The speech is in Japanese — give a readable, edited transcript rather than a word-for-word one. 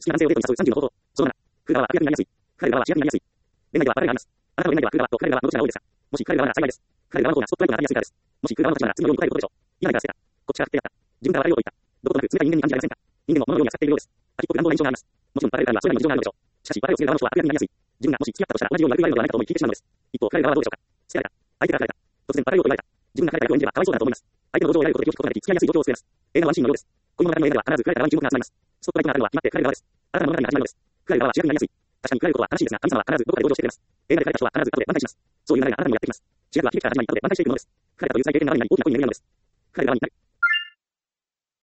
きな男性をデートに誘う30の方法。その7、来る側は悪役になりやすい。来る側は主役になりやすい。恋愛ではバラエがあります。あなたの恋愛では来る側と来る側どちらが多いですか？もし来る側なら幸いです。来る側の方がスポットライトが当たりやすいからです。もし来る側の立場なら次のように答えることでしょう。今から捨てた。こっちから振ってやった。自分から別れようと言った。どことなく冷たい人間に感じられませんか？人間も物のように扱っているようです。秋っぽく乱暴な印象があります。もちろんバラエ側にはそれなりに事情があるのでしょう。しかしバラエをする側の人は悪役になりやすい。自分がもし付き合ったとしたら同じように悪く言われるのではないかと思い聞いてしまうのです。一方、彼側はどうでしょうか？捨てられた。相手から振られた。突然バラエをと言われた。自分が彼ら役を演じればかわいそうだと思います。相手の同情を得られることで聞くことができ、付き合いやすい状況を作れます。映画ワンシーンのようです。恋物語の映画では必ず彼ら側に注目が集まります。スポットライトが当たるのは決まって彼ら側です。あなたの物語が始まるのです。彼ら側は主役になりやすい。確かに彼らことは正しいですが、神様は必ずどこかで同情してくれます。映画で彼たちは必ず後で挽回します。そういう流れがあなたにもやってきます。主役は悲劇から始まり後で挽回していくものです。彼らという再経験があるになり大きな恋に巡るのです。彼ら側になる。